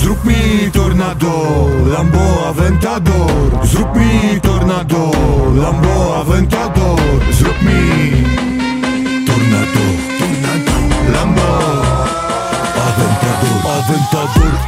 Zrób mi tornado, Lambo Aventador. Zrób mi tornado, Lambo Aventador. Zrób mi tornado, Lambo Aventador.